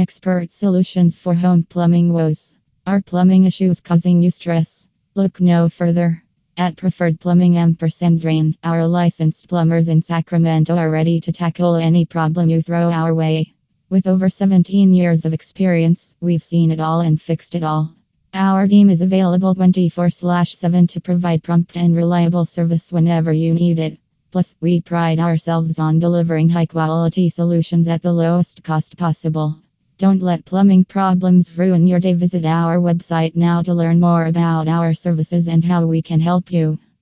Expert solutions for home plumbing woes. Are plumbing issues causing you stress? Look no further. At Preferred Plumbing Ampersand Drain, our licensed plumbers in Sacramento are ready to tackle any problem you throw our way. With over 17 years of experience, we've seen it all and fixed it all. Our team is available 24/7 to provide prompt and reliable service whenever you need it. Plus, we pride ourselves on delivering high-quality solutions at the lowest cost possible. Don't let plumbing problems ruin your day. Visit our website now to learn more about our services and how we can help you.